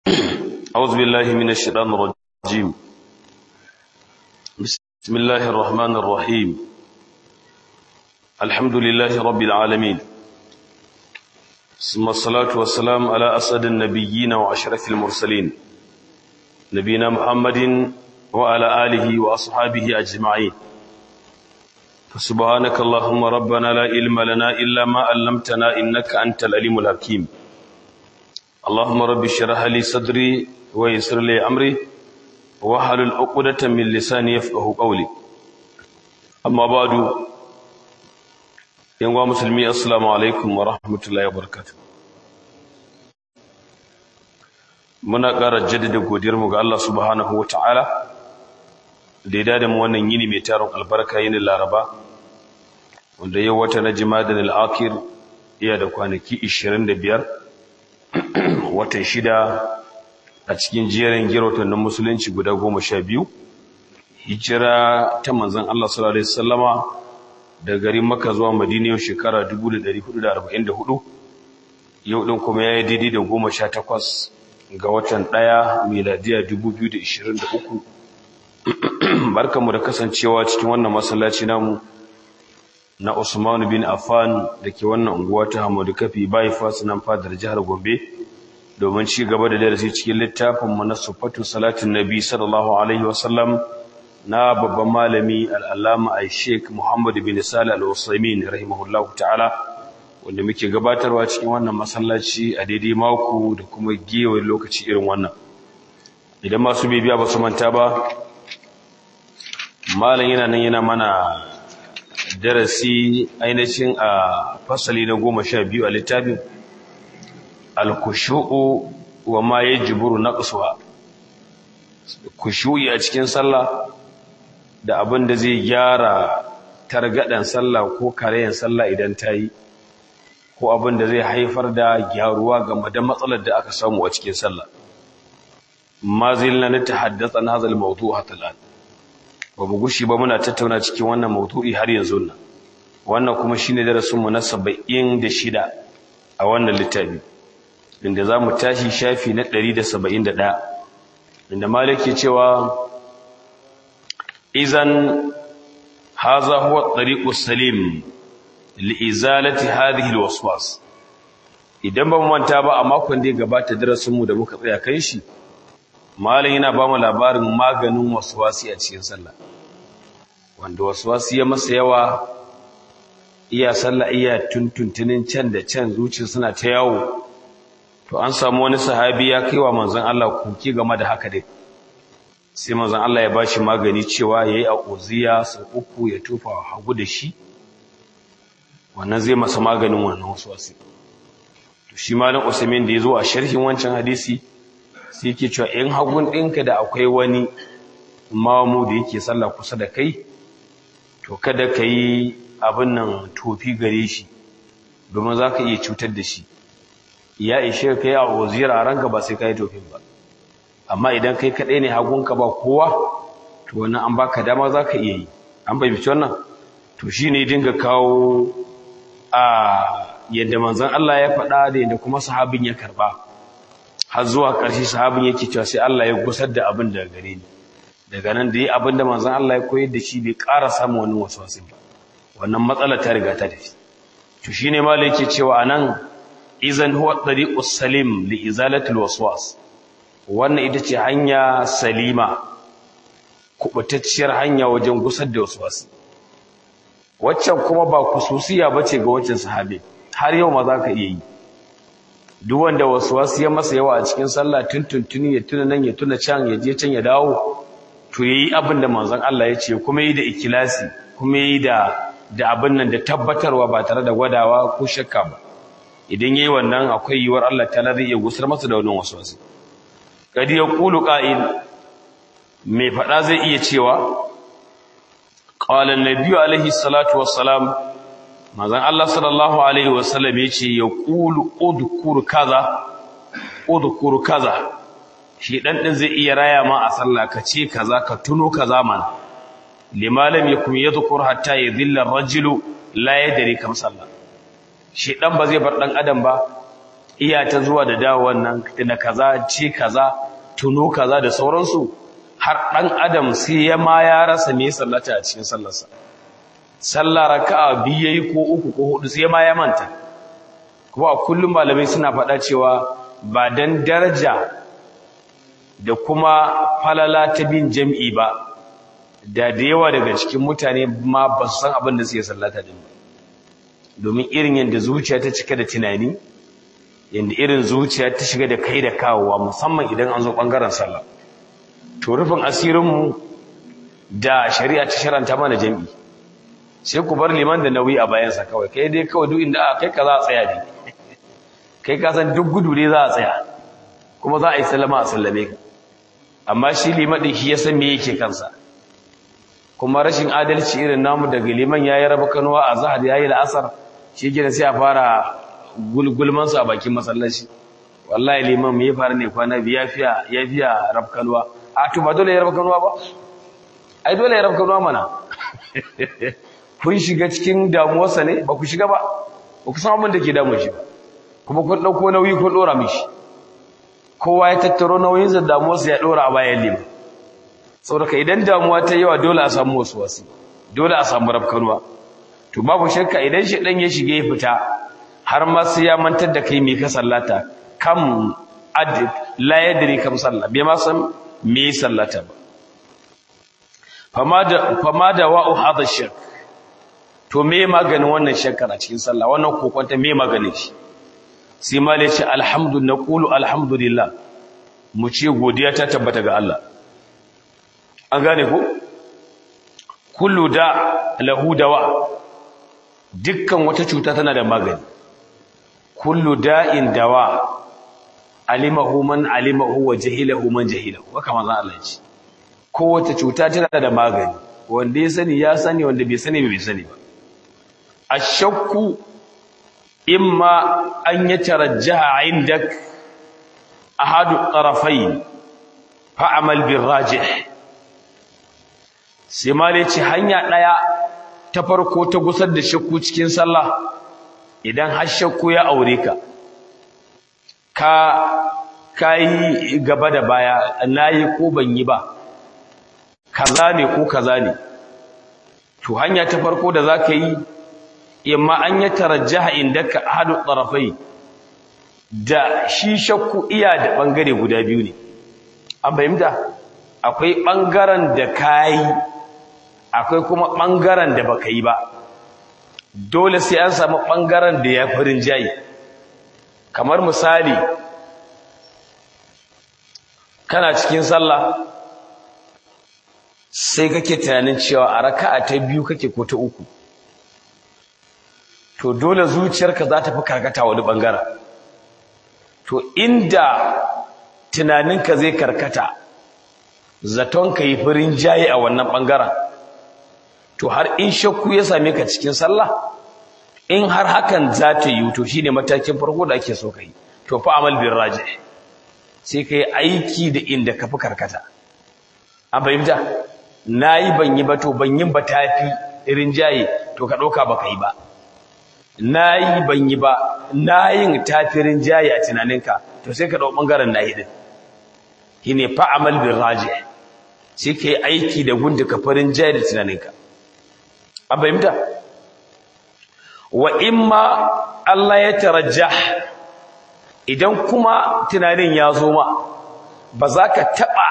أعوذ بالله من الشيطان الرجيم. بسم الله الرحمن الرحيم. الحمد لله رب العالمين، ثم الصلاة والسلام على أسعد النبيين وأشرف المرسلين نبينا محمد وعلى آله وأصحابه أجمعين. فسبحانك اللهم ربنا لا علم لنا إلا ما علمتنا إنك أنت العليم الحكيم. اللهم رب اشرح لي صدري ويسر لي أمري واحلل عقدة من لساني يفقهوا قولي. أما بعد، يا مسلمين، السلام عليكم ورحمة الله وبركاته. muna ƙara jaddada godiyarmu ga Allah subhanahu wata'ala da ya dada mu wannan yini mai tarin albarka, yini Laraba, wanda yau wata na Jimadin al-Akhir iya da kwanaki 25, watan 6 a cikin jerin girotan na musulunci guda 12, hijira ta manzon Allah sallallahu alaihi wasallama daga garin Makka zuwa Madina yau shekara 1444, yau din kuma yayi daidai da 18 ga watan 1 miladiya 2023. Barkamu da kasancewa cikin wannan masallaci namu na Usman bin Affan dake wannan unguwa ta Hamadu Kafi bypass nan fadar jihar Gombe, domin ci gaba da darasi cikin littafin mu na Sifatu Salatin Nabi sallallahu alaihi wasallam na babban malami al-Allama Sheikh Muhammad bin Salih Al-Utsaimin rahimahullahu ta'ala, wanda muke gabatarwa cikin wannan masallaci a daidai mako da kuma gewar lokaci irin wannan. Idan masu bibiya ba su manta ba, malam yana nan yana mana darasi ainihin a fasali na 12 a littafin al-khushu'u wa ma yajburu naqsuha. Khushu'i a cikin sallah da abin da zai gyara targadan sallah ko karayen sallah idan ta yi, ko abin da zai haifar da gyaruwa game da matsalar da aka samu a cikin sallah. Ma zilna natahaddatha an hadha al-mawdu' hatta al-an. Ba mu gushi ba muna tattauna cikin wannan mawdu'i har yanzu nan. Wannan kuma shine darasin mu na 76 a wannan littafi, inda zamu tashi shafi na 171, inda malaki cewa izan hadha huwa at-tariqu as-salim li'izalati hadhihi al-waswas. Idan ba mu manta ba, a makon da ya gabata darasin mu da muka tsaya kai shi, malam yana ba mu labarin maganin waswasi a cikin sallah, wanda waswasi ya masa yawa, iya sallah iya tuntuntunin can da can, zuciya suna ta yawo. To an samu wani sahabi ya kaiwa manzon Allah kuki game da haka dai, sai manzon Allah ya bashi magani cewa yayi auziya sau 3 ya tufa hagu da shi, wannan zai masa maganin wannan waswasi. To shi malam Usaimin da yazo a sharhin wancan hadisi sai yake cewa in hagun ɗinka da akwai wani mamu da yake sallah kusa da kai, to kada ka yi abin nan tofi gare shi, domin za ka iya cutar da shi. Ya ishe ka yi a wazira a ranka, ba sai ka yi tofin ba. Amma idan kai kaɗai ne hagunka ba kowa, to wannan an baka dama za ka iya yi. An fahimci wannan? To shi ne dinga kawo a yadda manzon Allah ya faɗa da yadda kuma sahabin ya karɓa, har zuwa ƙarshe sahabin yake cewa sai Allah ya gusar da abin daga gare ni. Daga nan da yi abin da manzon Allah ya koyar da shi bai ƙara samun wani waswasi ba, wannan matsala ta riga ta tafi. To shine malai yake cewa anan izan huwa tariqus salim li izalati alwaswas. Wannan ita ce hanya salima, kubutacciyar hanya wajen gusar da waswasi. Waccan kuma ba kususiya bace ga wancan sahabi, har yau ma za ka iya yi. Duk wanda waswasi ya masa yawa a cikin sallah, tuntuntuni ya tuna nan ya tuna can, ya je can ya dawo, to yayi abin da manzon Allah ya ce, kuma yi da ikhlasi, kuma yi da abin nan da tabbatarwa ba tare da gwadawa ko shakka ba. Idan yayi wannan, akwai yiwuwar Allah ta'ala zai iya gusar masa da wannan waswasi. Kadi yaqulu qa'il, mai fada zai iya cewa qala an-nabiy alaihi salatu wassalam, manzon Allah sallallahu alaihi wasallam yace yaqulu udkur kaza. Shi dan zai iya raya ma a sallah, ka ce kaza, ka tuno kaza mana. Limalam yakum yadhkur hatta yadhilla ar-rajulu la yadri kam sallah. Shi dan ba zai bar dan adam ba iya ta zuwa da dawon nan da kaza ce kaza tuno kaza da sauransu har dan adam sai ya rasa me sallata a cikin sallarsa sallah raka'a biyu yayi ko uku ko hudu sai ya manta kuma kullum malamai suna faɗa cewa ba dan daraja da kuma falala ta bin jam'i ba da yawa daga cikin mutane ma ba su san abin da suke sallata din ba domin irin yanda zuciya ta cika da tunani yanda irin zuciya ta shiga da kai da kawowa musamman idan an zo bangaren sallah to rufin asirinmu da shari'a ta sharanta mana jam'i sai ku bar liman da nauyi a bayansa kawai kai dai kawai duk inda kai ka za a tsaya ne kai ka san duk gudu ne za a tsaya kuma za a yi sallama a sallame ka amma shi liman din shi ya san me yake kansa kuma rashin adalci irin namu daga liman yayi raba kanuwa a zahar yayi la'asar shi gina sai a fara gulman su a bakin masallaci wallahi liman me ya fara ne kwana biya fiya raba kanuwa a to ba dole ya raba kanuwa ba ai dole ya raba kanuwa mana kun shiga cikin damuwarsa ne ba ku shiga ba ba ku san abin da ke damun shi ba kuma kun ɗauko nauyi kun ɗora mishi kowa ya tattaro nauyin da damuwarsa ya ɗora a bayan liman saboda idan damuwa ta yawa dole a samu wasu dole a samu rafkanuwa to babu shakka idan shi ɗan ya shige ya fita har ma sai ya mantar da kai me ka sallata kam la yadri kam sallah bai ma san me sallata ba fama da wa'u hada shirk to me maganin wannan shakkar a cikin sallah wannan kokonta me maganin shi sai ma ce naqulu alhamdulillah mu ce godiya ta tabbata ga Allah an gane ko kullu da lahu dawa dukkan wata cuta tana da magani kullu da'in dawa alimahu man alimahu wa jahilahu man jahilahu haka manzo Allah ya ce kowace cuta tana da magani wanda ya sani ya sani wanda bai sani bai sani ba ashakku imma an yatarajjaha indak ahadu tarafayn fa'amal birrajih sai male ce hanya daya ta farko ta gusar da shakku cikin sallah idan har shakku ya aure ka kai gaba da baya nayi ko ban yi ba kaza ne ko kaza ne to hanya ta farko da zaka yi imma an ya tarajjaha indaka ahadu tarafai da shi shakku iya da bangare guda biyu ne an bayyana akwai bangaren da kai akwai kuma bangaren da baka yi ba dole sai an samu bangaren da ya farin jayi kamar misali kana cikin sallah sai kake tunanin cewa a raka'a ta biyu kake ko ta uku to dole zuciyarka za ta fi karkata wani bangaren to inda tunaninka zai karkata zaton ka yi farin jaye a wannan bangaren to har in shakku ya same ka cikin sallah in har hakan za ta yi to shine matakin farko da ake so ka yi to fa amal bir rajih sai ka yi aiki da inda ka fi karkata an fahimta nayi ban yi ba to ban yin ba tafi irin jaye to ka ɗauka ba ka yi ba nayi ban yi ba nayin tafirin jayi a tunaninka to sai ka dau bangaren nayi din shine fa amal bil rajih sai kai aiki da gunda ka farin jayi da tunaninka an fahimta wa imma Allah ya tarajjah idan kuma tunanin ya zo ma ba za ka taba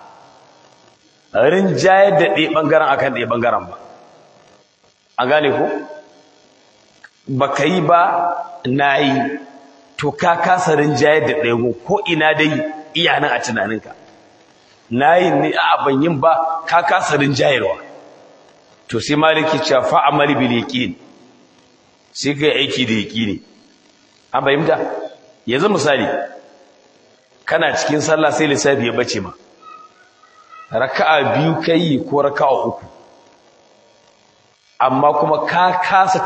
rinjayar da ɗaya bangaren akan ɗaya bangaren ba an gane ko baka yi ba nayi to ka kasa rinjayar da ɗaya ko ina dai iya nan a tunaninka nayi ne a ban yin ba ka kasa rinjayarwa to sai maliki cewa fa amali bil yaqin sai kai aiki da yaqini an bayyana yanzu misali kana cikin sallah sai lissafi ya bace ma raka'a biyu kai ko raka'a uku amma kuma ka kasa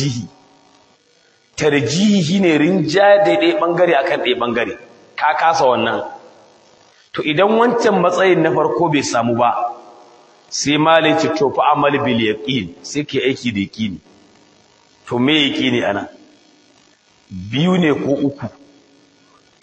tarjihi shine rinjaya daidai bangare akan ɗaya bangare ka kasa wannan to idan wancan matsayin na farko bai samu ba sai malai ce to fa amal bil yaqin sai ke aiki da yaqini to me yaqini ana biyu ne ko uku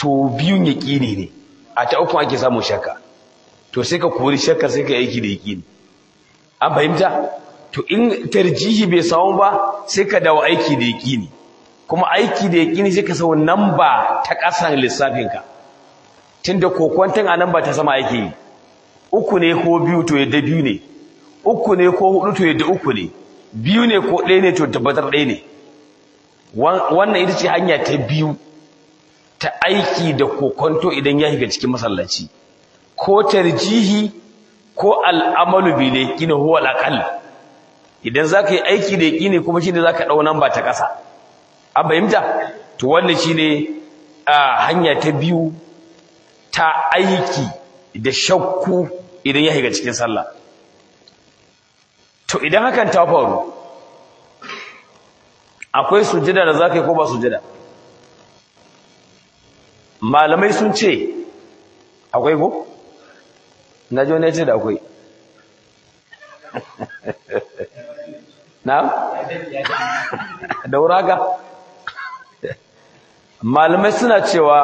to biyun yaqini ne a ta uku ake samun shakka to sai ka kori shakka sai ka aiki da yaqini an fahimta to in tarjihi bai samu ba sai ka dawo aiki da yaqini kuma aiki da yaqini sai ka samu namba ta kasan lissafin ka tunda kokwantan a namba ta sama yake yi uku ne ko biyu to yadda biyu ne uku ne ko hudu to yadda uku ne biyu ne ko ɗaya ne to tabbatar ɗaya ne wannan ita ce hanya ta biyu ta aiki da kokonto idan ya shiga cikin masallaci ko tarjihi ko al'amalu bi yaqini huwa al-aqall idan zaka yi aiki da yaqini kuma shine zaka dau namba ta ƙasa an fahimta to wannan shine hanya ta biyu ta aiki da shakku idan ya shiga cikin sallah to idan hakan ta faru akwai sujjada da zaka yi ko ba sujjada malamai sun ce akwai ko najo ne ce da akwai na'am dauraga malamai suna cewa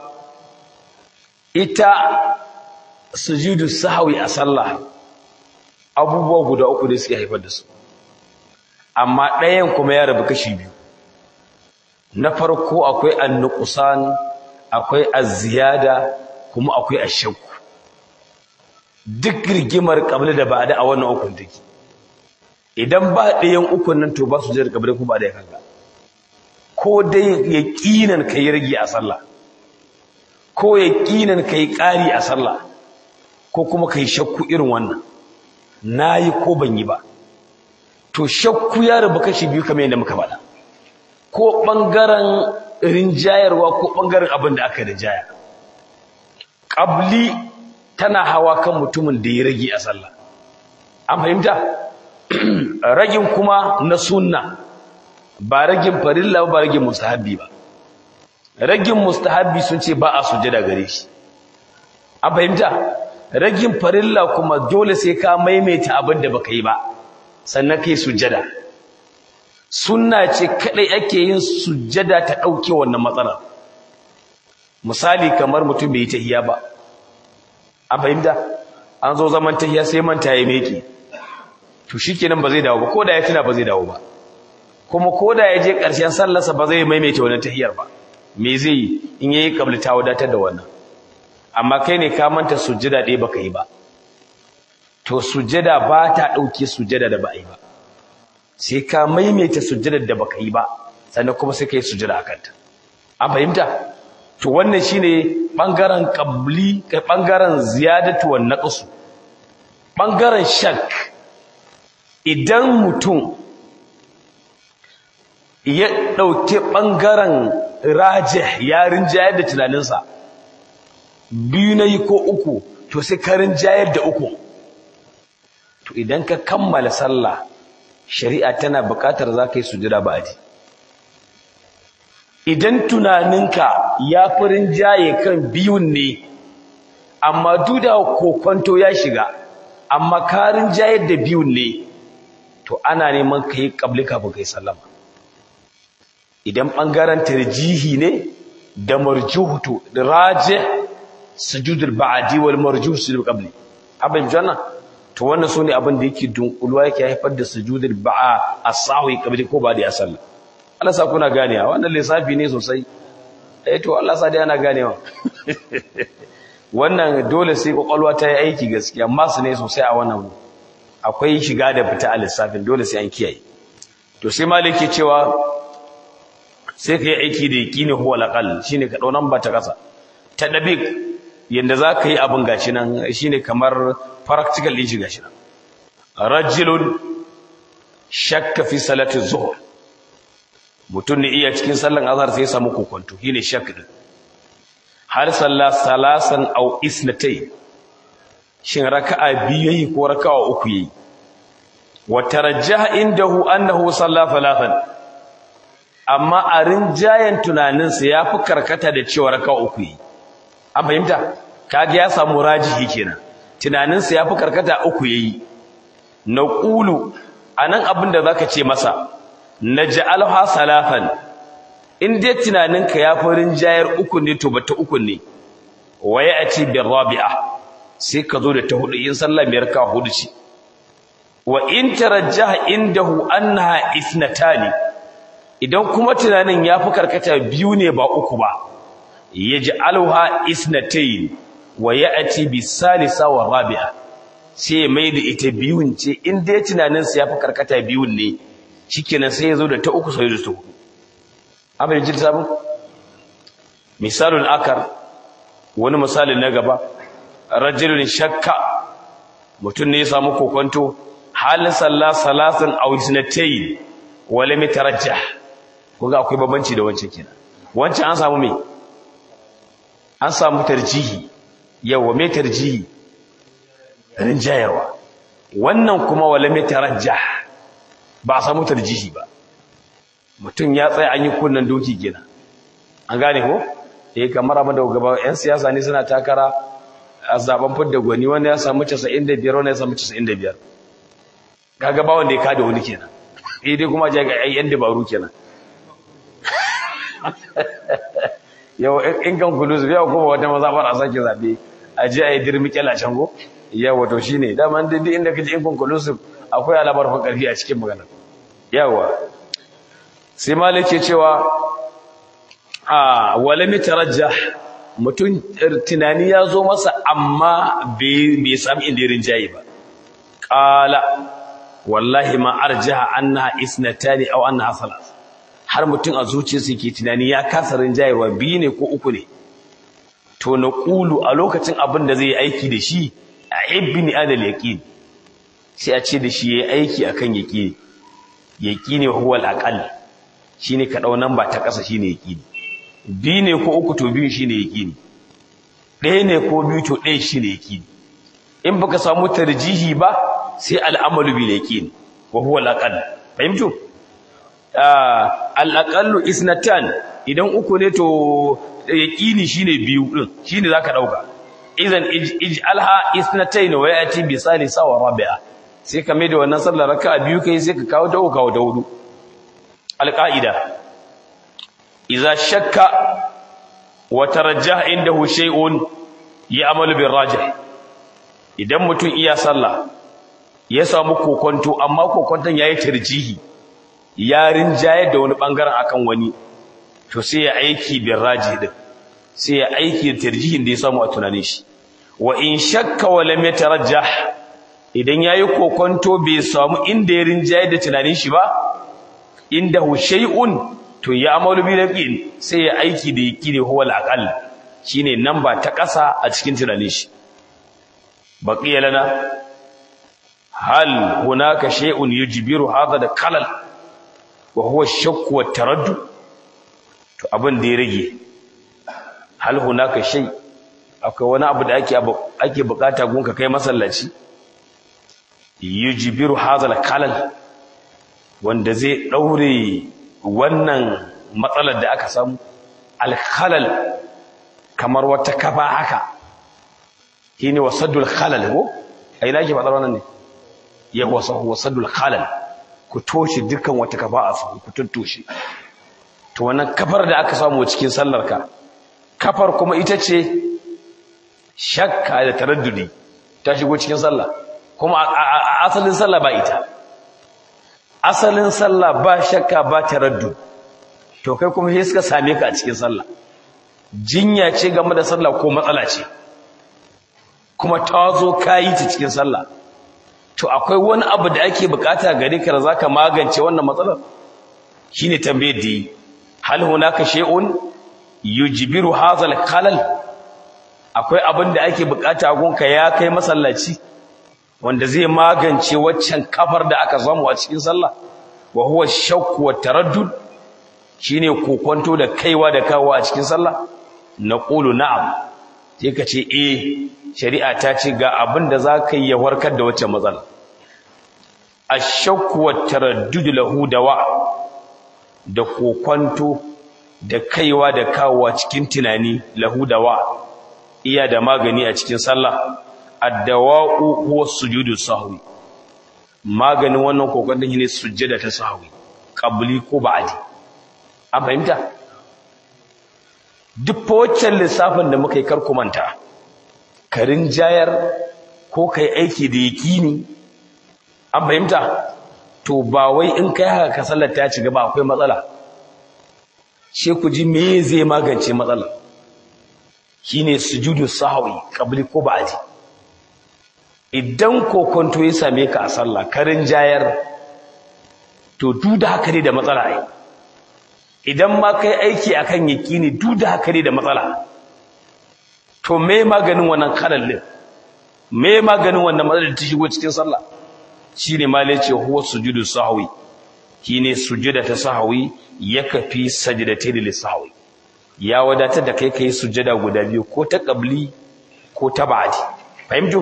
ita sujudu sahwi a sallah abubuwa guda uku ne suke haifar da su amma ɗayan kuma ya rabu kashi biyu na farko akwai an-nuqsan akwai az-ziyada kuma akwai ash-shakk duk rigimar qabla da ba'da a wannan ukun take idan ba ɗayan ukun nan to ba su jira qabla kuma ba da kanka ko dai yaqinan kai rage a sallah ko yaqinan kai ƙari a sallah ko kuma kai shakku irin wannan nayi ko ban yi ba to shakku ya rabu kashi biyu kamar yadda muka faɗa ko bangaren rinjayarwa ko bangaren abin da aka rinjaya qabli tana hawa kan mutumin da ya rage a sallah an fahimta ragin kuma na sunna ba ragin farilla ba ragin mustahabbi ba ragin mustahabbi sun ce ba a sujada gare shi an fahimta ragin farilla kuma dole sai ka maimaita abin da baka yi ba sannan kai sujada sunna ce kadai ake yin sujada ta dauke wannan matsala misali kamar mutum bai yi tahiyya ba an fahimta an zo zaman tahiyya sai manta ya meki to shikenan ba zai dawo ba koda ya tuna ba zai dawo ba kuma koda ya je ƙarshen sallarsa ba zai maimaita wannan tahiyyar ba me zai yi in yayi kabli ta wadatar da wannan amma kai ne ka manta sujjada ɗaya baka yi ba to sujjada ba ta ɗauke sujjada da ba yi ba sai ka maimaita sujjadar da baka yi ba sannan kuma sai ka yi sujjada a kanta an fahimta to wannan shine bangaren qabli kai bangaren ziyadatu wan naqsu bangaren shak idan mutum ya dauke bangaren rajih ya rinjayar da tunaninsa biyu nayi ko uku to sai ka rinjayar da uku to idan ka kammala sallah shari'a tana buƙatar zaka yi sujuda ba'di idan tunaninka ya furin jaye kan biyun ne amma duda kokonto ya shiga amma karin jayar da biyun ne to ana neman kai kabli kafin kai sallama idan bangaren tarjihi ne da marjuh to rajih sujudul ba'di wal marjuh sujudul qabli abin janna to wannan sune abin da yake dunkulwa yake haifar da sujudul ba'a as-sahwi qabli ko ba da sallah Allah sa kuna ganewa wannan lissafi ne sosai to Allah sa dai ana ganewa wannan dole sai kokolwa ta yi aiki gaskiya amma su ne sosai a wannan akwai shiga da fita a lissafin dole sai an kiyaye to sai maliki cewa sai kai aiki da yaqini huwa al-aqal shine ka dau namba ta kasa ta dabiq yanda zaka yi abun gashi nan shine kamar practical din shi gashi nan rajulun shakka fi salati zuhr mutum ne iya cikin sallan azhar sai ya samu kokonto shine shakk din har salla salasan aw isnatay shin raka'a biyu yayi ko raka'a uku yayi wa tarajjaha indahu annahu salla thalathan amma a rinjayen tunanin sa yafi karkata da cewa raka'a uku yayi an fahimta kage ya samu rajihi kenan tunanin sa yafi karkata uku yayi naqulu anan abinda zaka ce masa naj'alha salafan in dai tunaninka ya farin jayar uku ne to bata uku ne waya ati bir rabi'a sai ka zo da ta hudu in sallah biyar ka hudu ce wa in tarajjaha indahu annaha ithnatani idan kuma tunanin ya fi karkata biyu ne ba uku ba yaj'aluha ithnatayn wa ya'ti bisalisa wa rabi'a sai mai da ita biyun ce in dai tunanin sa ya fi karkata biyun ne shikenan sai ya zo da ta uku sai da ta hudu abin jin sabon misalun akar wani misali na gaba rajulun shakka mutum ne ya samu kokonto halin sallah salasin aw isnatayn wa lam yatarajjah kuga akwai babanci da wancan kenan wancan an samu me an samu tarjihi yawa me tarjihi rinjayarwa wannan kuma wa lam yatarajjah ba a samu tarjihi ba mutum ya tsaya an yi kunnan doki kenan an gane ko kamar abin da gaba yan siyasa ne suna takara a zaben fidda gwani wanda ya samu 95 wanda ya samu 95 kaga ba wanda ya kada wani kenan dai kuma je ga yan dabaru kenan yau in kan kuluzu yau kuma wata mazabar a sake zabe a je a yi dirmi kyalacen go yawa to shine dama duk inda kaje in kan kuluzu akwai alamar fa karfi a cikin magana yawa sai malike cewa wala mitarajjah mutun tunani ya zo masa amma bai samu indirin jayi ba qala wallahi ma arjaha annaha isnatani aw annaha salas har mutun a zuciyarsa yake tunani ya kasa rinjayewa biyu ne ko uku ne to na qulu a lokacin abin da zai aiki da shi a ibni adal yaqin sai a ce da shi yayi aiki akan yaqini huwa al-aqall shine ka dau namba ta kasa shine yaqini biyu ne ko uku to biyu shine yaqini ɗaya ne ko biyu to ɗaya shine yaqini in baka samu tarjihi ba sai al'amalu bil yaqin wa huwa al-aqall fahimtu al-aqallu isnatan idan uku ne to yaqini shine biyu din shine zaka dauka idan ij'alha isnatayn wa yati bi salisa wa rabi'a sai ka mai da wannan sallar raka'a biyu kai sai ka kawo ta uku da hudu al-qa'ida idza shakka wa tarajjaha indahu shay'un ya'malu bir rajih idan mutum iya sallah ya samu kokonto amma kokonton yayi tarjihi ya rinjaye da wani bangaren akan wani to sai ya aiki bir rajih din sai ya aiki da tarjihin da ya samu a tunanin shi wa in shakka wa lam yatarajjah idan yayi kokonto bai samu inda ya rinjaye da tunanin shi ba inda hu shay'un to ya amalu bi yaqin sai ya aiki da yaqini huwa al-aqall shine namba ta ƙasa a cikin tunanin shi baqiya lana hal hunaka shay'un yujbiru hadha al-qalal wa huwa ash-shakk wa at-taraddud to abin da ya rage hal hunaka shay akwai wani abu da ake bukata gunka kai masallaci yujbiru hadha al-qalal wanda zai daure wannan matsalar da aka samu al-khalal kamar wata kafa haka shine wasaddul khalal ko ai nake fadar wannan ne ya wasaddul khalal ku toshe dukkan wata kafa a su ku tuttoshe to wannan kafar da aka samu cikin sallarka kafar kuma ita ce shakka da taraddudi ta shigo cikin sallah kuma asalin sallah ba ita asalin sallah ba shakka ba taraddud to kai kuma sai suka same ka a cikin sallah jinya ce game da sallah ko matsala ce kuma ta zo kayi ta cikin sallah to akwai wani abu da ake bukata gare ka da zaka magance wannan matsalar shine tambayar da yi hal hunaka shay'un yujbiru hadha al-khalal akwai abin da ake bukata gunka ya kai masallaci wanda zai magance waccan kafar da aka samu a cikin sallah wa huwa shakku wa taraddud shine kokonto da kaiwa da kawo a cikin sallah naqulu na'am sai ka ce shari'a ta ce ga abin da zaka yi ya warkar da waccan matsala ash-shakku wa taraddud lahu dawa da kokonto da kaiwa da kawo a cikin tunani lahu dawa iya da magani a cikin sallah ad-dawa'u huwa sujudu sahwi maganin wannan kokonton shine sujjada ta sahwi qabli ko ba'di an fahimta duk waccan lissafin da muka yi kar ku manta karin jayar ko kai aiki da yakini an fahimta to ba wai in kai haka ka sallar ta ci gaba akwai matsala she ku ji me zai magance matsalar shine sujudu sahwi qabli ko ba'di idan kokonto ya same ka a sallah karin jayar to duk da haka ne da matsala ai idan ma kai aiki akan yakini duk da haka ne da matsala to me maganin wannan karallin me maganin wannan matsalar da ta shigo cikin sallah shine ma lace huwa sujudu sahwi shine sujuda ta sahwi yakafi sajdatayn lis sahwi ya wadatar da kai sujada guda biyu ko ta qabli ko ta ba'di fahimtu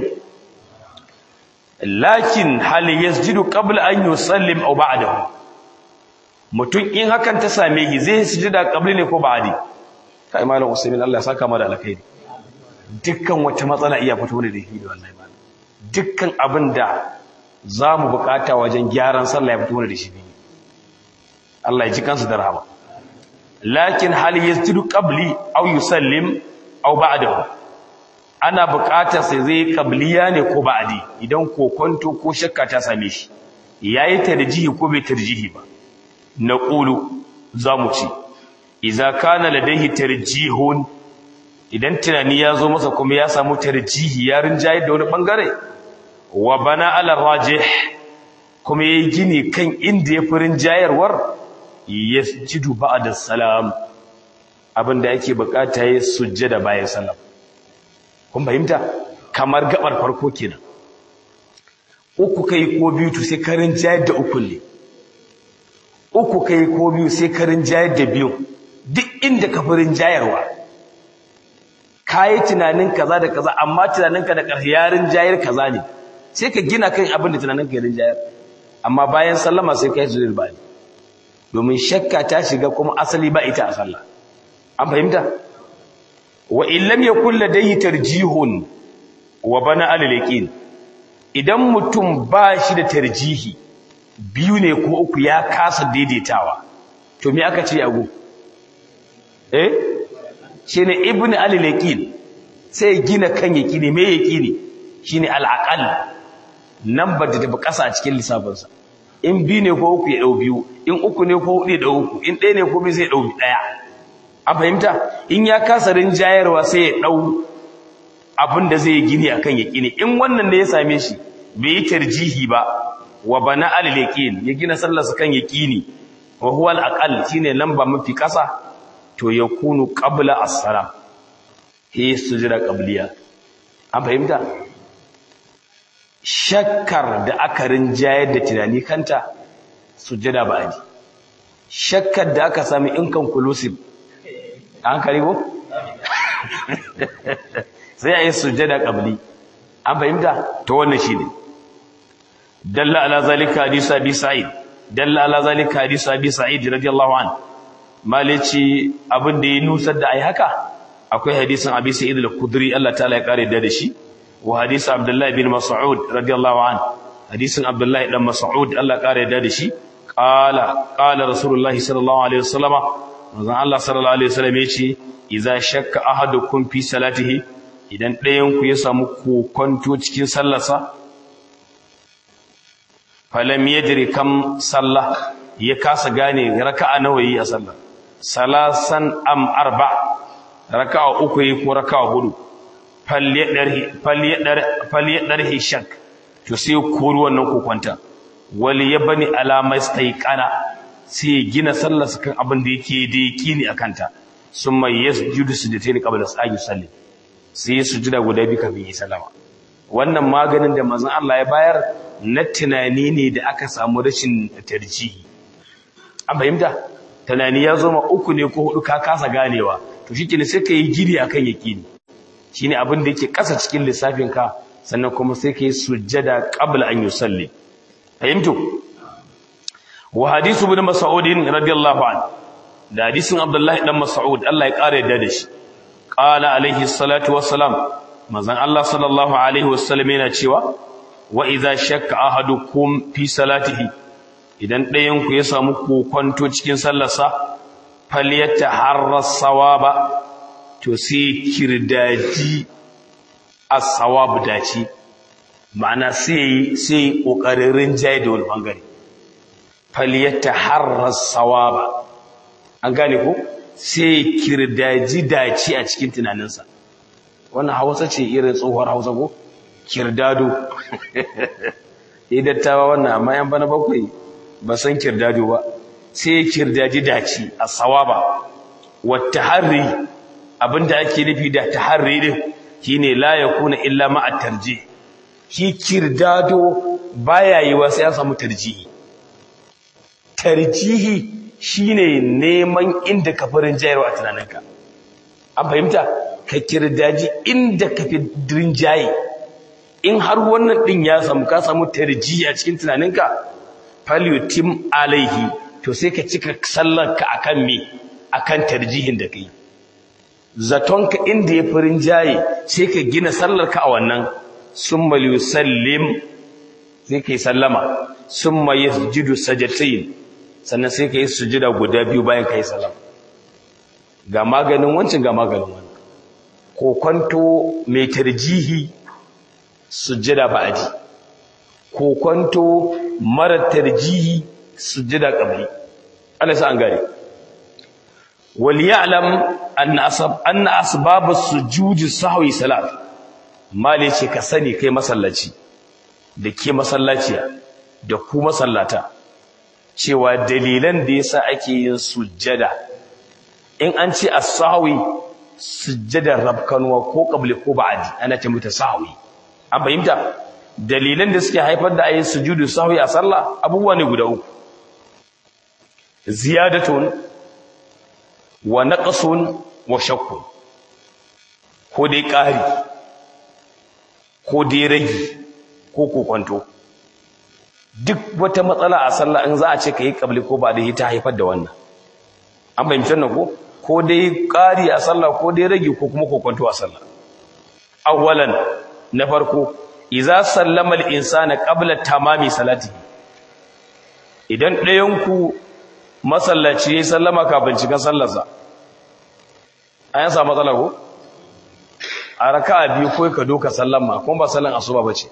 lakin hal yasjudu qabla an yusallim aw ba'dahu mutun in hakan ta same shi zai sujada qabli ne ko ba'di kai malam usaimin Allah ya saka mu da alkhairi dukkan wata matsala iya fito ne da shi wallahi malam dukkan abinda zamu bukata wajen gyaran sallah ya fito ne da shi Allah ya ji kansu da rahama lakin hal yasjudu qabli aw yusallim aw ba'dahu ana buƙatar sai zai qabliya ne ko ba'di idan kokonto ko shakka ta same shi yayi tarjihi ko bai tarjihi ba naqulu zamu ci idza kana ladayhi tarjihun idan tunani ya zo masa kuma ya samu tarjihi ya rinjaye da wani bangare wa bana ala rajih kuma yayi gini kan inda ya furin jayarwar yasjudu ba'da salam abinda yake bukata yayi sujjada bayan salam kun fahimta kamar gabar farko kenan uku kai ko biyu to sai karin jayar da uku ne uku kai ko biyu sai karin jayar da biyu duk inda ka furin jayarwa kai tunanin kaza da kaza amma tunaninka da ƙaryarin jayar kaza ne sai ka gina kan abin da tunaninka yarin jayar amma bayan sallama sai kai sujud bani domin shakka ta shiga kuma asali ba ita a sallah an fahimta wa in lam yakul ladayhi tarjihun wa bana al-yaqin idan mutum ba shi da tarjihi biyu ne ko uku ya kasa daidaitawa to me aka ce yago shine ibnu al-yaqin sai gina kan yaqini me yaqini shine al-aqal number da tafi kasa a cikin lissafinsa in biyu ne ko uku ya dau biyu in uku ne ko hudu ya dau uku in ɗaya ne ko biyu sai ya dau ɗaya a fahimta in ya kasa rinjayarwa sai ya dau abin da zai gini akan yaqini in wannan ne ya same shi bai yi tarjihi ba wa bana al-yaqin ya gina sallarsa kan yaqini wa huwa al-aqal shine lamba mafi kasa to yakunu qabla as-salam hi sujud qabliya an fahimta shakkar da aka rinjayar da tunani kanta sujada ba'di shakkar da aka sami inconclusive an karibo sai ayi sujada qabli an fahimta to wannan shine dalla ala zalika hadith abi sa'id dalla ala zalika hadith abi sa'id radiyallahu anhu malici abin da ya nusar da ai haka akwai hadisin abi sa'id al-khudri Allah ta'ala ya kare da shi wa hadisi abdullah ibn mas'ud radiyallahu anhu hadisin abdullah ibn mas'ud Allah kare da shi qala rasulullahi sallallahu alaihi wasallama manzon Allah sallallahu alaihi wasallam yace idza shakka ahadukum fi salatihi idan ɗayan ku ya samu kokonto cikin sallarsa falam yadri kam sallah ya kasa gane raka'a nawa yi a sallar salasan am arba raka'a uku yi ko raka'a hudu falyadarhi shak to sai kuru wannan kokonta wali yabni alama istaiqana sai gina sallarsa kan abin da yake da yakini akanta summa yasjudu sujdatayn qabla as salli sai sujuda guda bi kafin yi sallama wannan maganin da manzon Allah ya bayar na tunani ne da aka samu rashin tarjihi an fahimta tunani ya zo ma uku ne ko hudu ka kasa ganewa to shikenan sai kai gidi akan yakini shine abin da yake kasa cikin lissafin ka sannan kuma sai kai sujjada qabla an yusalli fahimtu wa hadithu ibn mas'ud radiyallahu anhu da hadisin abdullahi dan mas'ud Allah ya kare da shi qala alaihi salatu wassalam manzon Allah sallallahu alaihi wasallam yana cewa wa idza shakka ahadukum fi salatihi idan ɗayan ku ya samu kokonto cikin sallarsa falyataharra sawaba to sai kirdaji as-sawab dace ma'ana sai kokarin rinjaye da wani bangare falyataharra as-sawaba an gane ko sai kirdaji dace a cikin tunaninsa wannan Hausa ce irin tsohuwar Hausa ko kirdado dattawa wannan amma yan bana bakwai ba san kirdado ba sai kirdaji dace as-sawaba wa taharri abinda ake nufi da taharri din shine la yakuna illa ma'a tarjih shi kirdado baya yiwa sai ya samu tarjihi shine neman inda ka farin jayarwa a tunaninka an fahimta ka kirdaji inda ka fi rinjaye in har wannan din ya samu ka samu tarjihi a cikin tunaninka falyutim alaihi to sai ka cika sallarka akan me akan tarjihin da kai zatonka inda ya farin jaye sai ka gina sallarka a wannan summa yusallim sai kai sallama summa yasjudu sajdatain sannan sai kai sujuda guda biyu bayan kai sallama ga maganin wancin ga maganin wannan ko kwanto mai tarjihi sujuda ba'di ko kwanto mara tarjihi sujuda qabli Allah sa an gare وليعلم أن أسباب السجود السهوي ثلاث ما ليش كسني كي مسلاتي da ke masallaciya da ku masallata cewa dalilan da yasa ake yin sujjada in an ce as-sahwi sujjadar rabkanwa ko qabli ko ba'di ana ce mata sahwi an fahimta dalilan da suke haifar da ayin sujudu sahwi a sallah abubuwa ne guda uku ziyadatun wa naqsun wa shakkun ko dai ƙari ko dai ragi ko kokonto duk wata matsala a sallah in za a ce kai qabli ko ba dai ta haifar da wannan an bayyana nan ko dai ƙari a sallah ko dai ragi ko kuma kokonto a sallah awwalan na farko idza sallama al-insana qabla tamami salatihi idan ɗayan ku masallaci ya sallama kafin cikin sallarsa an samu matsala ko a raka'a biyu ko ka doka sallama kuma ba sallan asuba bace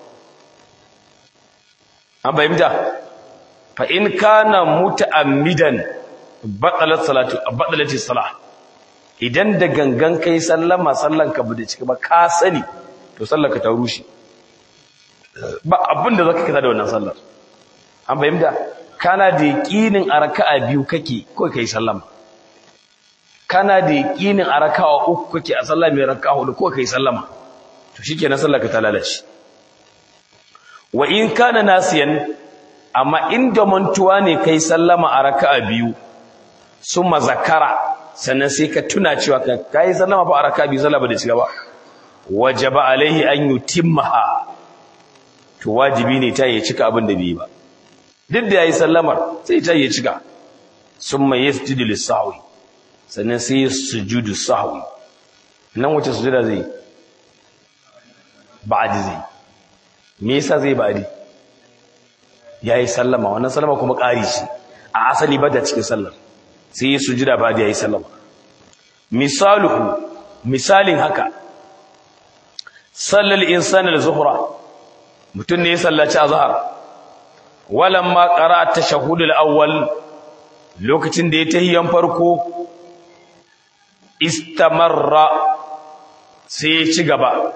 an bayyana fa in kana muta'ammidan batalat salatu batalati salah idan da gangan kai sallama sallan ka bude ciki ba ka sani to sallar ka ta rushe ba abinda zaka kaza da wannan sallar an bayyana kana da yaqinin a raka'a biyu kake ko kai sallama kana da yaqinin a raka'a uku kake a sallah mai raka'a hudu ko kai sallama to shikenan sallar ka ta lalace wa in kana nasiyan amma inda mantuwa ne kai sallama a raka'a biyu summa zakara sannan sai ka tuna cewa kai sallama fa a raka'a biyu sallah ba da shiga ba wajaba alaihi an yutimmaha to wajibi ne ta yi cika abin da bai ba duk da yayi sallamar sai ta yi cika summa yasjudu lis-sahwi sannan sai sujudu sahwi nan wace sujuda zai ba'di zai me yasa zai ba'di yayi sallama wannan sallama kuma ƙari shi a asali ba da cikin sallar sai sujuda ba'di yayi sallama misalin haka sallal insanu az-zuhra mutun ne ya sallaci azhar walamma qara'a at-tashahhud al-awwal lokacin da ya tahiyyan farko istamarra sai ya ci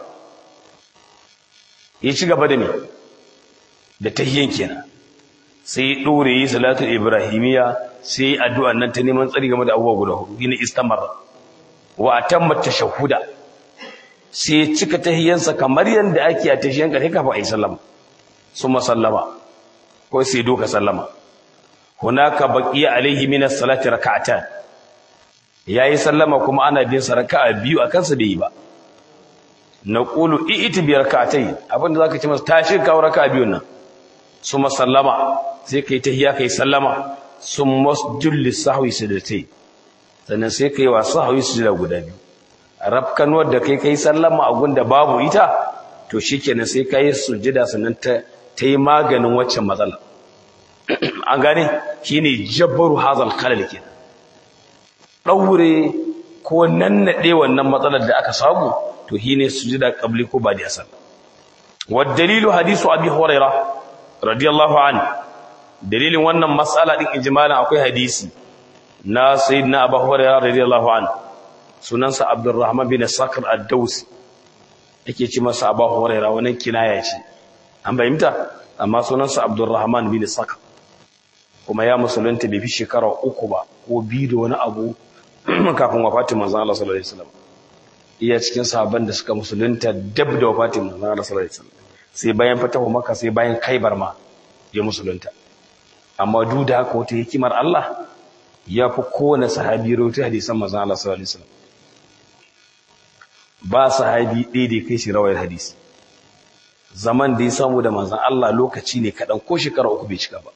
gaba da me da tahiyyan kenan sai dore yi salatul ibrahimiyya sai addu'an nan ta neman tsari game da abubuwa guda hudu shine istamarra wa atamma at-tashahhuda sai cika tahiyyansa kamar yanda ake a tahiyyan kare kafin ayi sallama summa sallama ko sai doka sallama hunaka baqiya alaihi min as-salati rak'atan yayi sallama kuma ana bin sa raka'a biyu akan sa bai yi ba naqulu i'ti bi rak'atayn abinda zaka ce masa tashi kawo raka'a biyun nan summa sallama sai kai tahiyya kai sallama summa sujud lis-sahwi sujudatai sannan sai kai wa sahwi sujuda guda biyu rafkanuwar da kai sallama a gunda babu ita to shikenan sai kai sujuda sannan ta yi maganin waccan matsala an gane shine jabbaru hazal khalal kenan daure ko nannade wannan matsalar da aka samu to shine sujuda qabli ko ba da sallah. Wad dalilu hadisu abi hurairah radiyallahu anhu, dalilin wannan mas'ala din ijmalan akwai hadisi na sayyidina abu hurairah radiyallahu anhu, sunansa abdurrahman bin sakr ad-dawsi, yake ce masa abu hurairah, wannan kinaya ce an bayyanta, amma sunansa abdurrahman bin sakr, kuma ya musulunta bai fi shekara 3 ba ko 2 da wani abu kafin wafatin manzon Allah sallallahu alaihi wasallam. Iya cikin sahabban da suka musulunta dab da wafatin manzon Allah sallallahu alaihi wasallam, sai bayan fatahu Makka, sai bayan Khaibar ma ya musulunta. Amma duk da haka wata hikimar Allah ya fi kowane sahabi rawaito hadisan manzon Allah sallallahu alaihi wasallam. Ba sahabi ɗaya da kai shi rawayar hadisi. Zaman da ya samu da manzon Allah lokaci ne kaɗan, ko shekara 3 bai cika ba,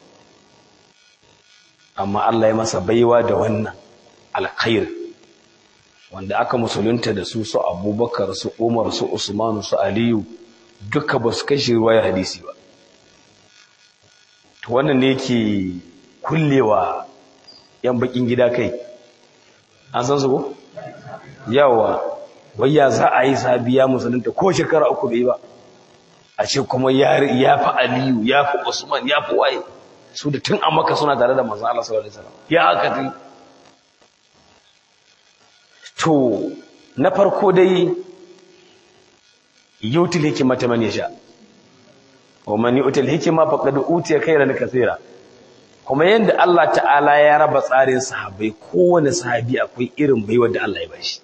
amma Allah ya masa baiwa da wannan alkhair, wanda aka musulunta da su Abubakar, su Umar, su Usman, su Aliyu, duka ba su kashe rawayar hadisi ba. To wannan ne yake kullewa yan bakin gida kai, an san su ko yawa, wayya za a yi sabiya musulunta ko shekara 3 bai ba, a ce kuma ya fi Aliyu, ya fi Usman, ya fi waye, su da tun a Makka suna tare da manzon Allah sallallahu alaihi wasallam. Ya haka dai. To na farko dai yutil hikmata man yasha, wa man yutil hikma faqad utiya khairan kaseera. Kuma yanda Allah ta'ala ya raba tsarin sahabbai, kowane sahabi akwai irin baiwar da Allah ya bashi.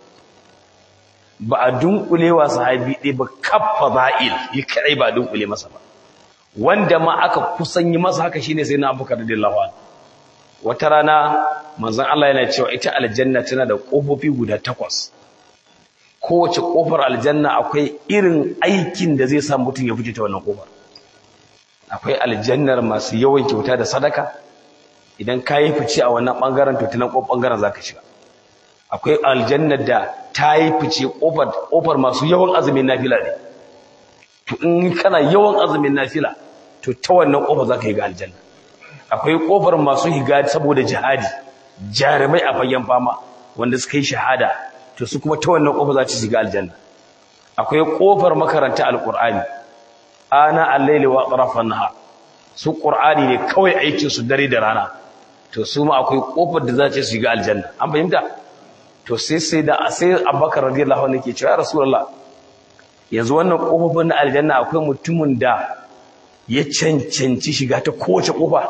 Ba a dunkulewa sahabi ɗaya ba, kaffa ba'il yi kai ba dunkule masa ba. Wanda ma aka kusan yi masa haka shine sai na Abubakar radiyallahu anhu. Wata rana manzon Allah yana cewa ita aljanna tana da kofofi guda 8. Kowace kofar aljanna akwai irin aikin da zai sa mutum ya fice ta wannan kofar. Akwai aljannar masu yawan kyauta da sadaka, idan ka yi fice a wannan bangaren to tunan bangaren zaka shiga. Akwai aljannar da ta yi fice kofar masu yawan azumin nafila ne, to in kana yawan azumin nafila to ta wannan kofar zaka yi ga aljanna. Akwai kofar masu higa saboda jihadi, jarumai a fagen fama wanda suka yi shahada, to su kuma ta wannan kofar za su shiga aljanna. Akwai kofar makaranta alqur'ani, ana al-layli wa atrafan nahar, su qur'ani ne kawai aikin su dare da rana, to su ma akwai kofar da za su shiga aljanna. An fahimta? To sai Abubakar radiyallahu anhu ke cewa ya Rasulullah, yanzu wannan kofofin na aljanna akwai mutumin da ya cancanci shiga ta kowace kofa?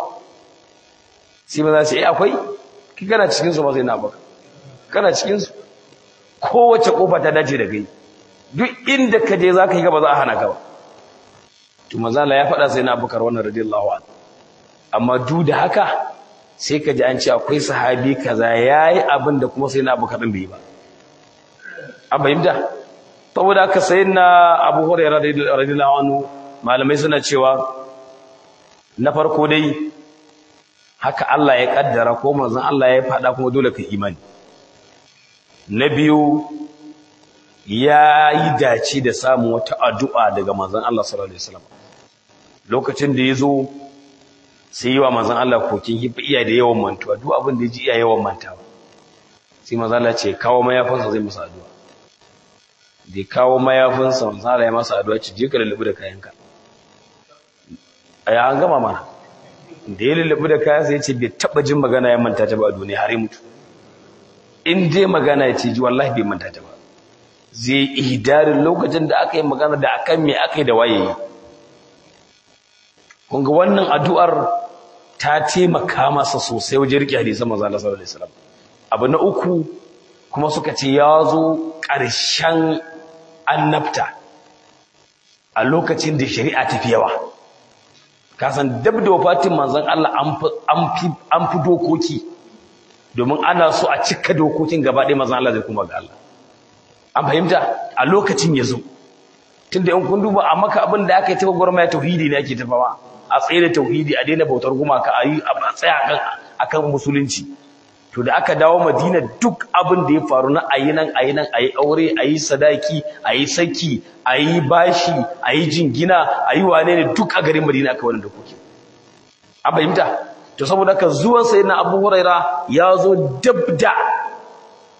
Sai ba za su akwai, ki kana cikin su ba sai na Abubakar, kana cikin su, kowace kofa ta dace da kai, duk inda ka je zaka yi ga ba za a hana ka ba. To manzo Allah ya faɗa sai na Abubakar wannan radiyallahu anhu. Amma duk da haka sai ka ji an ce akwai sahabi kaza yayi abin da kuma sai na Abubakar din bai ba. An fahimta? Saboda haka sayyidina Abu Hurairah radiyallahu anhu, malamai suna cewa na farko dai haka Allah ya kaddara ko manzon Allah ya faɗa, kuma dole ka imani. Na biyu, ya yi dace da samun wata addu'a daga manzon Allah sallallahu alaihi wasallam. Lokacin da yazo sai yi wa manzon Allah kokin hifa iya da yawan mantuwa, duk abin da ya ji iya yawan mantawa. Sai manzon Allah ce kawo mayafinsa zai masa addu'a. Da kawo mayafinsa manzon Allah ya masa addu'a, ce je ka lullubi da kayanka. Aya an gama mana. Da ya lullubi da kayansa ya ce bai taɓa jin magana ya manta ta ba a duniya har ya mutu. In dai magana ya ce ji wallahi bai manta ta ba. Zai ihdarin lokacin da aka yi magana da akan me aka yi da waye. Kun ga wannan addu'ar ta taimaka masa sosai wajen riƙe hadisan manzon Allah sallallahu alaihi wasallam. Abu na uku kuma suka ce ya zo ƙarshen annabta a lokacin da shari'a ta fi yawa. Kasan dab da wafatin manzon Allah an fi dokoki, domin ana so a cika dokokin gaba ɗaya manzon Allah zai kuma ga Allah. An fahimta? A lokacin ya zo. Tunda in kun duba a Makka abin da aka yi ta gwagwarmaya tauhidi ne ake tafawa. A tsaye da tauhidi, a daina bautar gumaka, a tsaya akan musulunci. To da aka dawo Madina, duk abin da ya faru na ayi nan ayi aure, ayi sadaki, ayi saki, ayi bashi, ayi jingina, ayi wane ne, duk a garin Madina aka wannan dokoki. An fahimta? To saboda haka zuwan sayyidina Abu Huraira ya zo dabda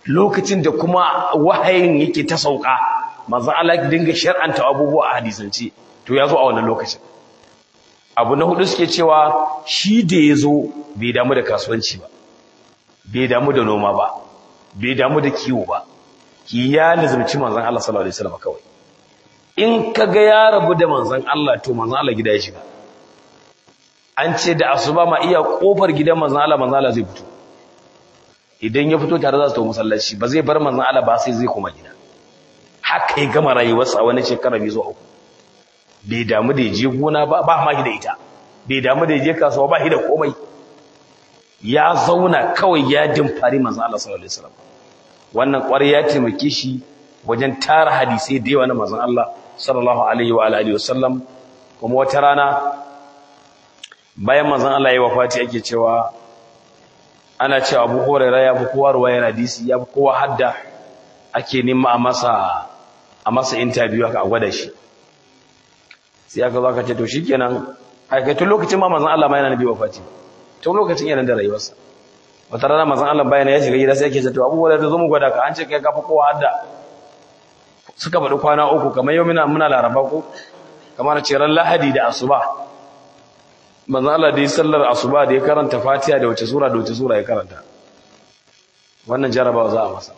lokacin da kuma wahayin yake ta sauka manzon Allah ya dinga shar'anta abubuwa a hadisance to ya zo a wannan lokacin. Abu na hudu suke cewa shi da ya zo bai damu da kasuwanci ba, bai damu da noma ba, bai damu da kiwo ba, ya lazumci manzon Allah sallallahu alaihi wasallam kawai. In kaga ya rabu da manzon Allah to manzon Allah gida ya shiga. An ce da asuba ma iya kofar gidan manzon Allah zai fito. Idan ya fito tare za su tafi masallaci ba zai bar manzon Allah ba sai zai koma gida. Haka ya gama rayuwarsa a wani shekara mai zuwa 3. Bai damu da je gona ba ma shi da ita. Bai damu da je kasuwa ba shi da komai. Ya zauna kawai ya dimfari manzon Allah sallallahu alaihi wasallam. Wannan ƙwarai ya taimake shi wajen tara hadisi da yawa na manzon Allah sallallahu alaihi wa alihi wasallam. Kuma wata rana bayan manzon Allah ya wafati ake cewa ana cewa Abu Hurairah ya fi kowa ruwayar hadisi, ya fi kowa hadda, ake nema a masa interview haka a gwada shi. Sai aka zo aka ce to shikenan ai tun lokacin ma manzon Allah ma yana nabi wafati. Tun lokacin yana da rayuwarsa. Wata rana manzon Allah bayan ya shiga gida sai yake ce to Abu Hurairah zo mu gwada ka, an ce kai ka fi kowa hadda. Suka faɗi kwana 3 kamar yau muna Laraba ko kamar ce ran Lahadi da asuba. Manzo Allah da sallar asuba da ya karanta Fatiha da wace sura ya karanta. Wannan jarabawa za a masa.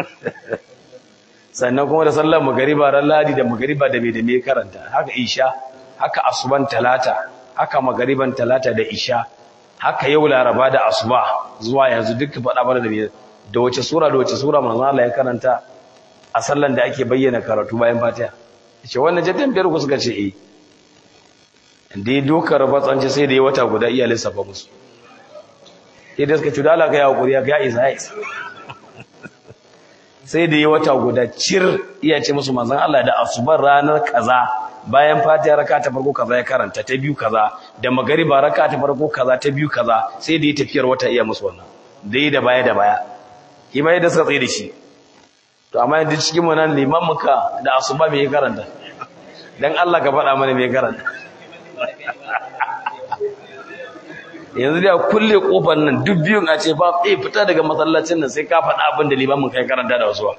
Sannan kuma da sallar magriba ran Lahadi da magriba da me karanta. Haka Isha, haka asuban Talata, haka magriban Talata da Isha, haka yau Laraba da asuba zuwa yanzu duk faɗa mana da wace sura manzo Allah ya karanta a sallan da ake bayyana karatu bayan Fatiha. Ce wannan jaddan biyar ku suka ce eh. Da ya dokar batsanci sai da ya wata guda iya lissafa musu. Sai da suka cuda alaka ya haƙuri ya isa. Sai da ya wata guda cir iya ce musu manzan Allah da asubar ranar kaza bayan Fatiha raka ta farko kaza ya karanta ta biyu kaza da magariba raka ta farko kaza ta biyu kaza sai da ya tafiyar wata iya musu wannan. Da baya. Kima yadda suka tsaye da shi. To amma yadda cikin mu nan limamuka da asuba me ya karanta? Dan Allah ka faɗa mana me ya karanta. Yanzu da kulle kofar nan duk biyun a ce ba fita daga masallacin nan sai ka faɗa abin da limamin kai karanta da wasuwa.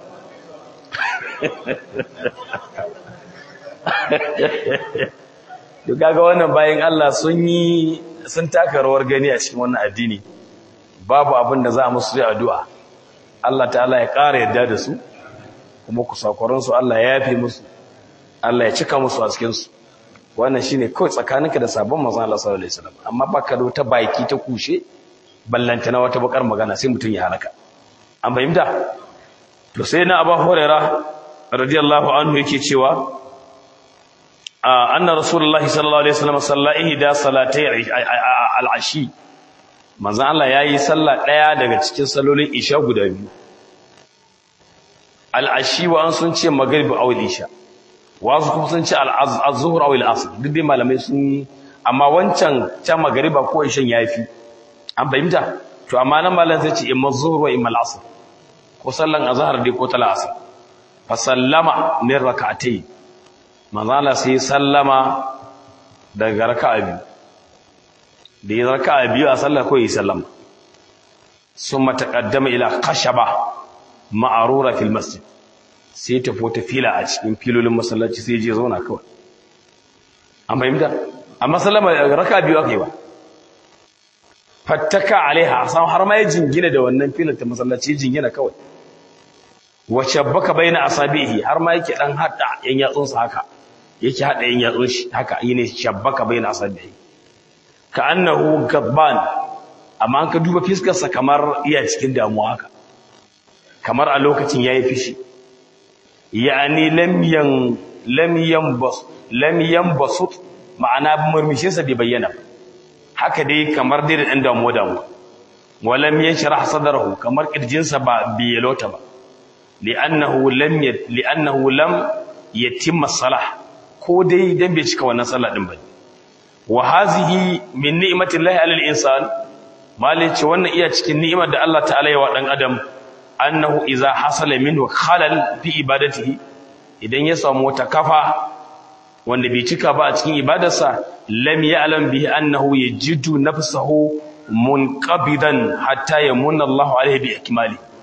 Duk kaga wannan bayan Allah sun taka rawar gani a cikin wannan addini. Babu abin da za a musu sai addu'a. Allah ta'ala ya ƙara yadda da su kuma kusakuran su Allah ya yafe musu. Allah ya cika musu a cikin su. Wannan shine kawai tsakaninka da sabon manzon Allah sallallahu alaihi wasallam, amma baka da wata baki ta kushe ballanta na wata bakar magana sai mutun ya halaka. An fahimta? To sai na Abu Hurairah radiyallahu anhu yake cewa anna rasulullahi sallallahu alaihi wasallam sallahi da salatai al-ashi. Manzon Allah yayi sallah daya daga cikin salolin isha guda biyu. Al-ashi wa an sun ce maghrib aw isha. Wasu kuma sun ce al-zuhur aw al-asr. Duk dai malamai sun yi, amma wancan ta magriba ko ishan yafi. An fahimta? To amma nan malam sai ce imma zuhur wa imma al-asr. Ko sallan azhar dai ko tal asr. Fa sallama min rak'atayn. Manzon Allah sai sallama daga raka'a biyu. Da ya raka'a biyu a sallah ko yi sallama. Summa taqaddama ila khashaba ma'rura fil masjid. Sai ta fota fila a cikin filolin masallaci sai je zauna kawai. An fahimta? Amma sallama raka'a biyu aka yi ba. Fattaka alaiha san har ma ya jingina da wannan filar ta masallaci jingina kawai. Wa shabbaka baina asabihi har ma yake dan hada yan yatsunsa haka. Yake hada yan yatsun shi haka yene shabbaka baina asabihi. Ka annahu gadban, amma an ka duba fiskar sa kamar iya cikin damuwa haka. Kamar a lokacin yayi fishi. Yani lam yanbasut ma'ana murmushin sa bai bayyana ba. Haka dai kamar dai da dan damuwa walam yashrah sadrahu kamar kirjinsa ba biyelota ba li'annahu lam yatimma salah ko dai dan bai cika wannan sallah din ba. Wa hazihi min ni'matillahi 'alal insan, malai ce wannan iya cikin ni'imar da Allah ta'ala ya wa dan adam, annahu idza hasala minhu khalal fi ibadatihi, idan ya samu wata kafa wanda bai cika ba a cikin ibadarsa, lam ya'lam bihi annahu yajidu nafsahu munqabidan hatta yamunna Allahu alayhi bi ikmali.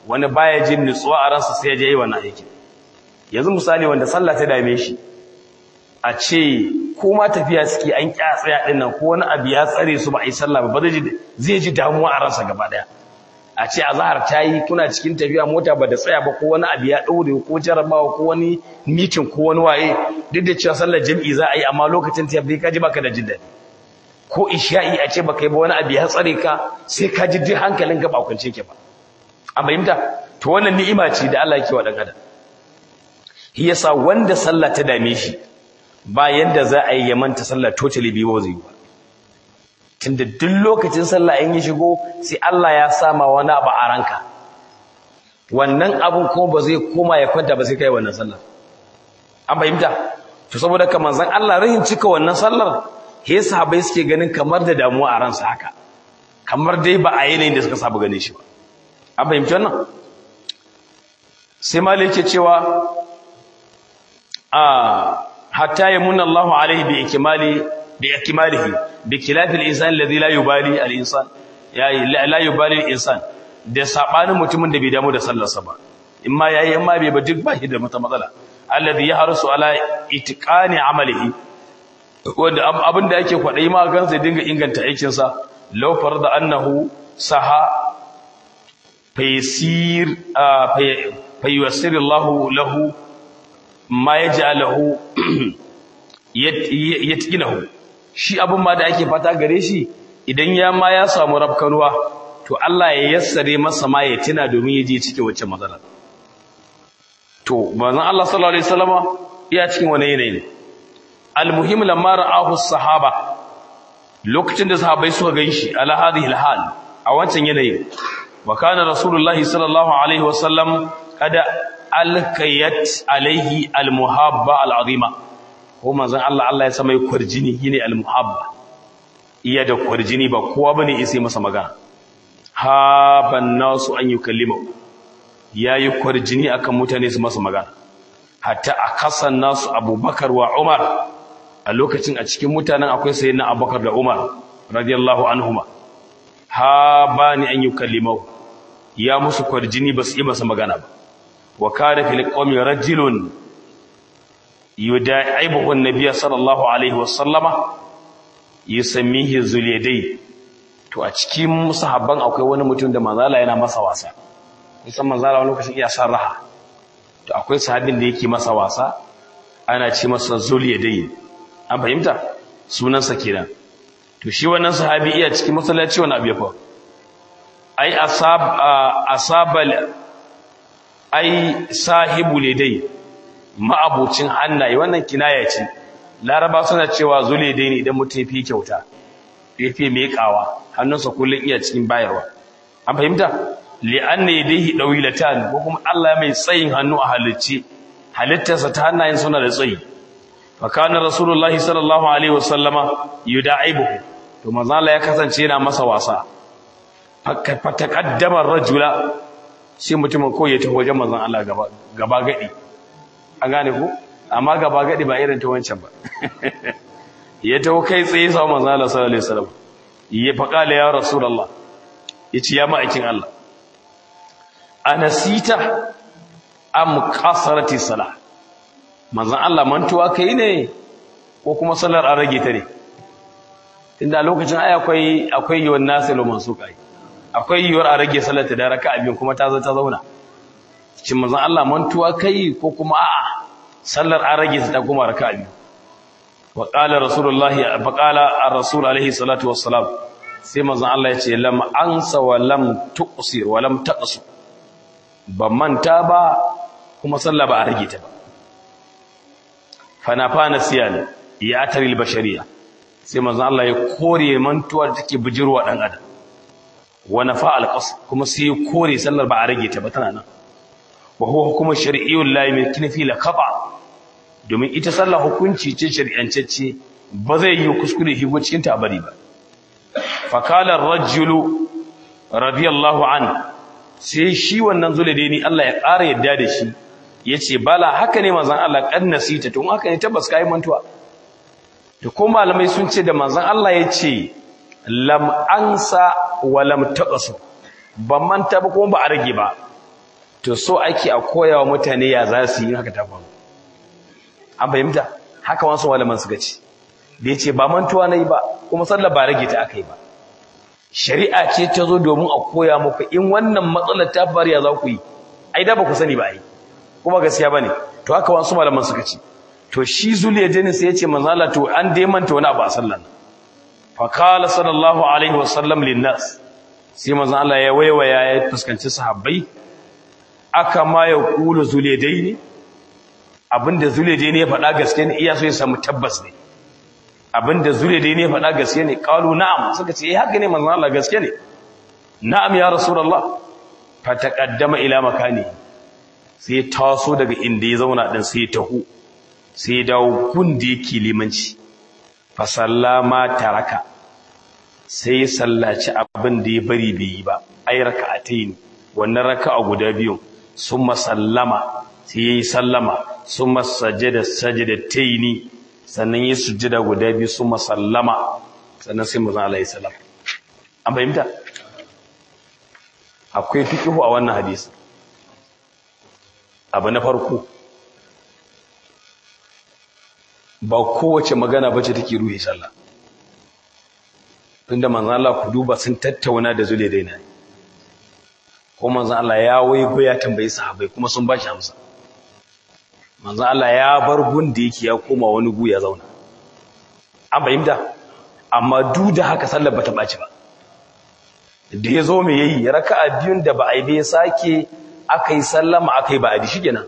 wani baya jin nutsuwa a ransa sai ya je yi wannan aikin. Yanzu misali wanda sallah ta dame shi a ce ko ma tafiya suke an tsaya din nan ko wani abu ya tsare su ba a yi sallah ba zai ji damuwa a ransa gaba daya. A ce azhar ta yi kuna cikin tafiya mota ba da tsaya ba ko wani abu ya daure ko jarabawa ko wani meeting ko wani waye duk da cewa sallar jami'i za a yi amma lokacin ta bai kaji baka da jidda ko isha'i a ce baka yi ba wani abu ya tsare ka sai ka ji duk hankalinka ba kwance ke ba. An fahimta to wannan ni'ima ce da Allah yake wa dan adam. Shi yasa wanda sallah ta dame shi ba yanda za a yi ya manta sallah totally biyo zai ba. Tunda duk lokacin sallah in ya shigo sai Allah ya sama wani abu a ranka. Wannan abun kuma ba zai koma ya kwanta ba sai kai wannan sallar. An fahimta to saboda kamar zan Allah rahin cika wannan sallar he sahabbai suke ganin kamar da damuwa a ransa haka. Kamar dai ba a yanayin da suka saba ganin shi ba. An fahimci wannan sai Malik yake cewa hatta yamunna Allahu alaihi bi ikmalihi bi khilaf al-insan alladhi la yubali al-insan la yubali al-insan da sabanin mutumin da bai damu da sallarsa ba imma yayi imma bai ba duk bashi da matsala alladhi yahrusu ala itiqani amalihi wanda abinda yake kwadai ma gan sai dinga inganta aikin sa law farada annahu saha faysir fayyasirillahu lahu ma yaj'alahu yatqinahu shi abun ma da ake fata gare shi idan ya samu rabkanuwa to Allah ya yassare masa ma ya tuna domin yaje cike wacce matsala to manzon Allah sallallahu alaihi wasallama iya cikin wani yanayi almuhim lamma ra'ahu as-sahaba lokacin da sahabbai suka ganshi ala hadhihi al-hal a wancan yanayi wa kana rasulullahi sallallahu alaihi wasallam kada alkayat alaihi almuhabba alazima ko manzon Allah ya sama kwarjini shine almuhabba iya da kwarjini ba kowa bane sai masa magana ha ban nasu an yukallimu yayi kwarjini akan mutane su masa magana hatta akasan nasu Abubakar wa Umar a lokacin a cikin mutanen akwai sayyidina Abubakar da Umar radiyallahu anhuma ha bani an yukallimu ya musu kwarjini basu yi masa magana ba wa kana fil qawmi rajulun yuda'ibuhu an-nabiy sallallahu alaihi wasallama yusammihi zuliyadai to a cikin sahabban akwai wani mutum da manzala yana masa wasa musan manzala wani lokacin iya sarraha to akwai sahabin da yake masa wasa ana ce masa zuliyadai an fahimta sunansa kenan to shi wannan sahabi iya cikin masallaci wani abu ya fa ai asabal ai sahibu ledai ma'abucin hannaye wannan kinaya ce laraba suna cewa zuledai ne idan mutum fi kyauta yafi miƙawa hannunsa kullun iya cikin bayarwa an fahimta li'anna yadayhi dawilatan ko kuma Allah mai tsayin hannu a halicci halittarsa ta hannayen suna da tsayi fa kana rasulullahi sallallahu alaihi wasallama yuda'ibuhu to manzo Allah ya kasance yana masa wasa fa taqaddama ar-rajula sai mutumin ko ya tafi wajen manzon Allah gaba gadi an gane ku amma gaba gadi ba irin ta wancan ba ya tawo kai tsaye sa manzon Allah sallallahu alaihi wasallam ya faqala ya rasulullah yace ya ma'aikin Allah anasita am qasarati salah manzon Allah mantuwa kai ne ko kuma sallar an rage ta ne inda lokacin ai akwai yawan nasilu mansukai akwai yiwuwar a rage salata da raka'a biyu kuma ta zauna shin manzon Allah mantuwa kai ko kuma a'a sallar an rage ta kuma raka'a biyu wa qala rasulullahi fa qala ar-rasul alaihi salatu wassalam sai manzon Allah ya ce lam ansa wa lam tuqsir wa lam taqsu ban manta ba kuma sallah ba a rage ta ba fa nasiyan ya ataril bashariya sai manzon Allah ya kore mantuwa da take bijirwa dan adam wa nafa al-qasr kuma sai kore sallar ba a rage ta ba tana nan wa huwa hukumu shar'iyyun la yumkin fi al-khata domin ita sallar hukunci ce shari'ancacce ba zai yi kuskure higo cikin ta bari ba fa qala ar-rajulu radiyallahu an sai shi wannan zuladaini Allah ya ƙara yadda da shi yace bala haka ne manzon Allah kan nasita to haka ne tabbas kai mantuwa to ko malamai sun ce da manzon Allah yace lam ansa wa lam taqasu ban manta ba kuma ba a rage ba to so ake a koyawa mutane ya za su yi haka ta faru. An fahimta haka wasu malaman suka ce da yace ba mantuwa nayi ba kuma sallah ba rage ta akai ba, shari'a ce ta zo domin a koya muku in wannan matsalar ta faru ya za ku yi, ai da ba ku sani ba ai kuma gaskiya bane. To haka wasu malaman suka ce to shi Zuliyadin sai yace manzo Allah to an dai manta wani abu a sallan. Fa qala sallallahu alaihi wasallam linnas, sai manzo Allah ya waiwaya ya fuskanci sahabbai, aka ma ya kula Zuliyadin, abinda Zuliyadin ya faɗa gaske ne, iya so ya samu tabbas ne abinda Zuliyadin ya faɗa gaske ne. Qalu na'am, suka ce haka ne manzo Allah gaske ne. Na'am ya rasulullah. Fa taqaddama ila makani, sai taso daga inda ya zauna din sai taho sai dawo gun da yake limanci. Fa sallama taraka, sai sallaci abin da ya bari bai yi ba, ai raka'atayn, wannan raka'a guda biyu. Summa sallama, sai yayi sallama. Summa sajada sajadatayn, sannan yayi sujjada guda biyu. Summa sallama, sannan sai manzo Allah ya sallama. An fahimta akwai fiqhu a wannan hadisi. Abu na farko, ba kowace magana bace take ruhi sallah. Tunda manzo Allah ku duba sun tattauna da Zuliyadin, ko manzo Allah ya waigo ya tambayi sahabbai kuma sun bashi amsa. Manzo Allah ya bar gun da yake ya koma wani gu ya zauna. An fahimta amma duk da haka sallar bata baci ba. Da yazo me yayi raka'a biyun da ba ai bai sake akai sallama akai ba adi shikenan.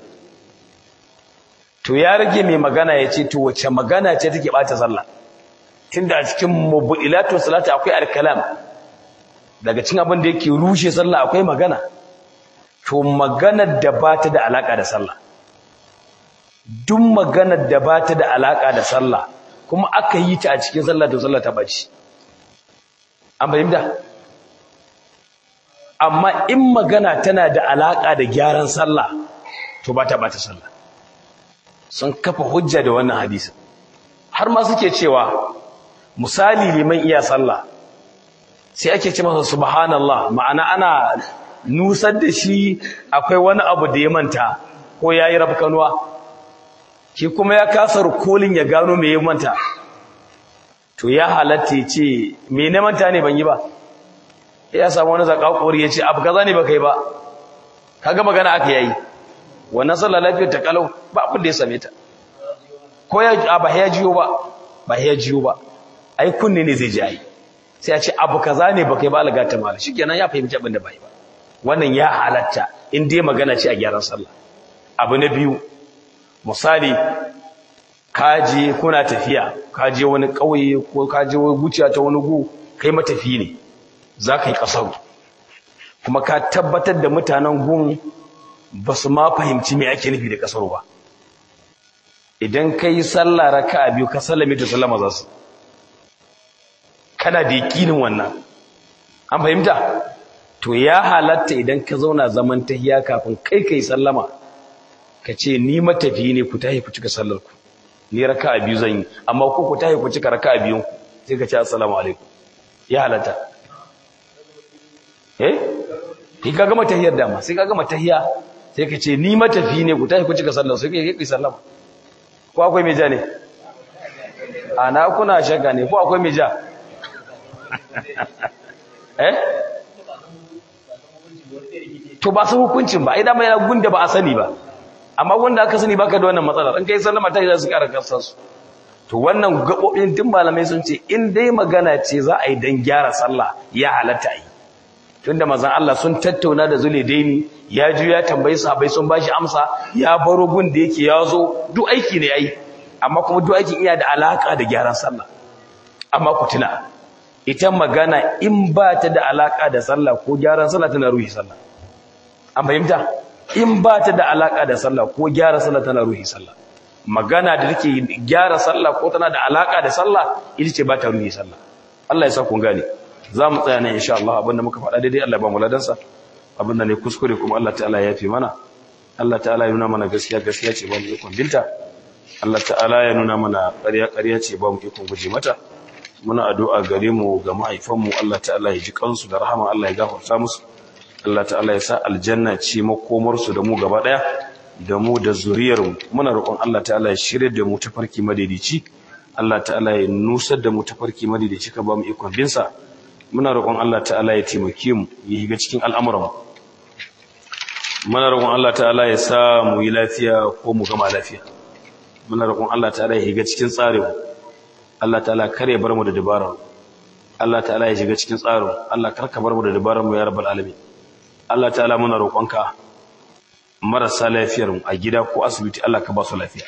To ya rage mai magana yace to wace magana ce take bata sallah? Tunda a cikin mubtilatu salati akwai al-kalam, daga cikin abin da yake rushe sallah akwai magana. To maganar da bata da alaka da sallah, duk maganar da bata da alaka da sallah kuma aka yi ta a cikin sallah to sallah ta baci. An fahimta? Amma in magana tana da alaka da gyaran sallah to bata bata sallah. Sun kafa hujja da wannan hadisi har ma suke cewa misali liman iya sallah sai ake ce masa subhanallah, ma'ana ana nusar da shi akwai wani abu da ya manta ko yayi rafkanuwa, shi kuma ya kasa rukolin ya gano me ya manta. To ya halatta ya ce me ne manta ne ban yi ba, ya samu wani zakakuri ya ce abu kaza ne ba kai ba, kaga magana aka yayi wannan sallah lafiyar ta kalau ba abin da ya same ta, ko ya ba ya jiyo ba ai kunne ne zai ji ai, sai ya ce abu kaza ne ba kai ba alga ta mala, shikenan ya fahimci abin da bai ba. Wannan ya halatta in dai magana ce a gyaran sallah. Abu na biyu, misali kaje kuna tafiya, kaje wani kauye ko kaje wuciya ta wani gu, kai matafi ne zaka yi kasar, kuma ka tabbatar da mutanen gun basu ma fahimci me ake nufi da kasar ba. Idan kai sallah raka'a biyu ka sallame to sallama za su, kana da yakinin wannan. An fahimta? To ya halatta idan ka zauna zaman tahiyya kafin kai sallama ka ce ni matafi ne, ku tahi ku cika sallar ku, ni raka'a biyu zan yi, amma ku tahi ku cika raka'a biyun ku, sai ka ce assalamu alaikum. Ya halatta. Kai ka gama tahiyyar dama, sai ka gama tahiyya sai ka ce ni matafi ne, ku tahi ku cika sallar, sai kai sallama. Ko akwai mai ja ne? Ana kuna shakka ne ko akwai mai ja? To ba su hukuncin ba, ai dama yana gunda ba a sani ba, amma wanda aka sani baka da wannan matsalar, in kai sallama ta yi za su ƙara kansansu. To wannan gaɓoɓin tun malamai sun ce in dai magana ce za a yi don gyara sallah ya halatta yi. Tunda mazan Allah sun tattauna da Zuliyadin, ya ji ya tambayi sahabbai sun bashi amsa, ya baro gun da yake ya zo, duk aiki ne yayi, amma kuma duk aikin iya da alaka da gyaran sallah. Amma ku tuna ita magana in ba ta da alaka da sallah ko gyaran sallah tana ruhi sallah. An fahimta? In ba ta da alaka da sallah ko gyara sallah tana ruhi sallah. Magana da take gyara sallah ko tana da alaka da sallah ita ce ba ta ruhi sallah. Allah ya sa kun gane. Za mu tsaya ne insha Allah, abinda muka faɗa daidai Allah ya ba mu ladansa, abinda ne kuskure kuma Allah ta'ala ya yafe mana. Allah ta'ala ya nuna mana gaskiya gaskiya ce ba mu ikon binta, Allah ta'ala ya nuna mana ƙarya ƙarya ce ba mu ikon guje mata. Muna addu'a gare mu ga mahaifanmu, Allah ta'ala ya ji kansu da rahama, Allah ya gafarta musu. Allah ta'ala ya sa aljanna ce makomar su da mu gaba daya da mu da zuriyar mu. Muna roƙon Allah ta'ala ya shirye da mu tafarki madaidaici. Allah ta'ala ya nusar da mu tafarki madaidaici ka ba mu ikon bin sa. Muna roƙon Allah ta'ala ya taimake mu ya higa cikin al'amuran mu. Muna roƙon Allah ta'ala ya sa mu yi lafiya ko mu gama lafiya. Muna roƙon Allah ta'ala ya higa cikin tsarin mu. Allah ta'ala kare bar mu da dabarar. Allah ta'ala ya shiga cikin tsarin. Allah karka bar mu da dabarar mu ya rabbal alamin. Allah ta'ala muna roƙonka marasa lafiyar mu a gida ko asibiti Allah ka ba su lafiya.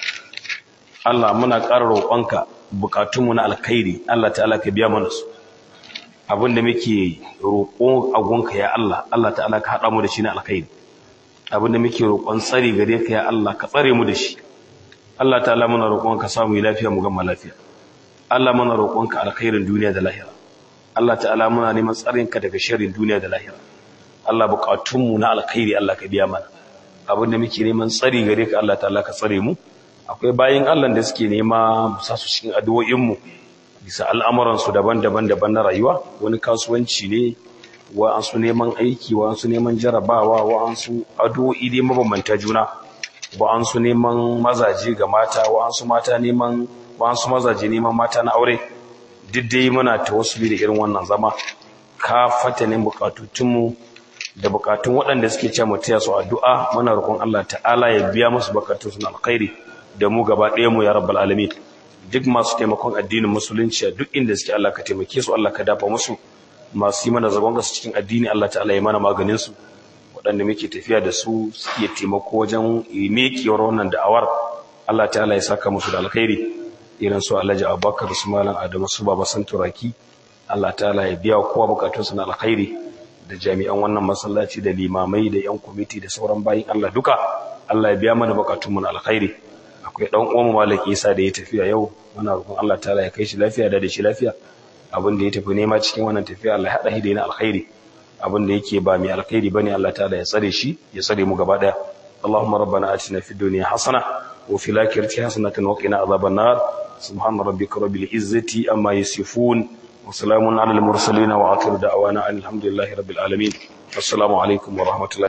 Allah muna ƙara roƙonka bukatun mu na alkhairi Allah ta'ala ka biya mana su. Abinda muke roƙo a gonka ya Allah, Allah ta'ala ka hada mu da shi na alkhairi. Abinda muke roƙon tsari gare ka ya Allah ka tsare mu da shi. Allah ta'ala muna roƙonka samu lafiya mu gama lafiya. Allah muna roƙonka alkhairin duniya da lahira. Allah ta'ala muna neman tsarinka daga sharrin duniya da lahira. Allah buƙatunmu na alkhairi Allah ka biya mana. Abinda muke neman tsari gare ka Allah ta'ala ka tsare mu. Akwai bayin Allah da suke nema mu sa su cikin addu'o'in mu bisa al'amuran su daban-daban na rayuwa. Wani kasuwanci ne, wa an su neman aiki, wa an su neman jarabawa, wa an su addu'o'i dai mabambanta juna. Wa an su neman mazaje ga mata, wa an su mata neman wasu mazaje neman mata na aure. Duk dai muna tawassuli da irin wannan zama ka fatanin bukatutunmu da bukatun waɗanda suke cewa mu taya su addu'a. Muna roƙon Allah ta'ala ya biya musu bukatunsu na alkhairi da mu gaba ɗaya mu ya rabbal alamin. Duk masu taimakon addinin musulunci duk inda suke Allah ka taimake su, Allah ka dafa musu. Masu yi mana zagon gasu cikin addini Allah ta'ala ya mana maganin su. Waɗanda muke tafiya da su suke taimako wajen mekewar wannan da'awar Allah ta'ala ya saka musu da alkhairi. Irin su Alhaji Abubakar su Malam Adamu su Baba Santuraki Allah ta'ala ya biya kowa bukatunsa na alkhairi, da jami'an wannan masallaci da limamai da yan kwamiti da sauran bayin Allah duka Allah ya biya mana bukatunmu na alkhairi. Akwai dan uwan Malam Isa da ya tafiya yau, muna roƙon Allah ta'ala ya kai shi lafiya da shi lafiya. Abin da ya tafi nema cikin wannan tafiya Allah ya hada shi da yana alkhairi. Abin da yake ba mai alkhairi bane Allah ta'ala ya tsare shi, ya tsare mu gaba daya. Allahumma rabbana atina fid dunya hasana wa fil akhirati hasanatan wa qina adhaban nar. سبحان ربك رب العزة أما يصفون وسلام على المرسلين وآخر دعوانا أن الحمد لله رب العالمين. السلام عليكم ورحمة الله.